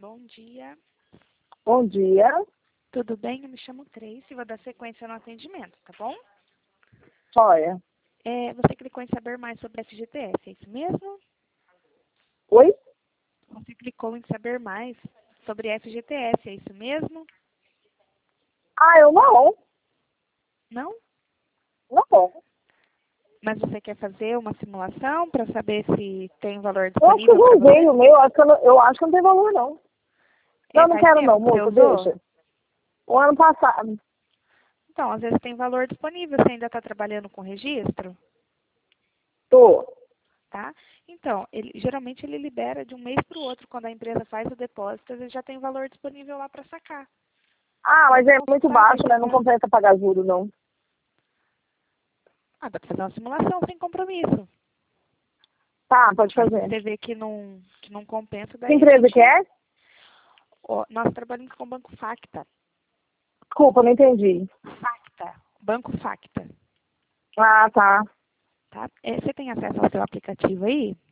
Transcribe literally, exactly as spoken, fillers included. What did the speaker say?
Bom dia. Bom dia. Tudo bem? Eu me chamo Tracy, vou dar sequência no atendimento, tá bom? Olha. É, você clicou em saber mais sobre F G T S, é isso mesmo? Oi? Você clicou em saber mais sobre F G T S, é isso mesmo? Ah, eu não. Não? Não. Mas você quer fazer uma simulação para saber se tem valor Eu acho que eu disponível já para usei você? o meu, acho que eu, não, eu acho que não tem valor, não. É, Não, não faz quero tempo não, que você moça, usou? deixa. O ano passado. Então, às vezes tem valor disponível, você ainda está trabalhando com registro, Tô. tá? Então, ele, geralmente ele libera de um mês para o outro, quando a empresa faz o depósito, ele já tem valor disponível lá para sacar. Ah, mas Pode é muito consultar, daí baixo, você né? Não vai... compensa pagar juros, não. Ah, dá para fazer uma simulação sem compromisso. Tá, pode Aí se fazer. você vê que não, que não compensa, Que daí a empresa que gente... é? Ó, nós trabalhamos com o Banco Facta. Desculpa, não entendi. Facta. Banco Facta. Ah, tá. Tá? É, você tem acesso ao seu aplicativo aí?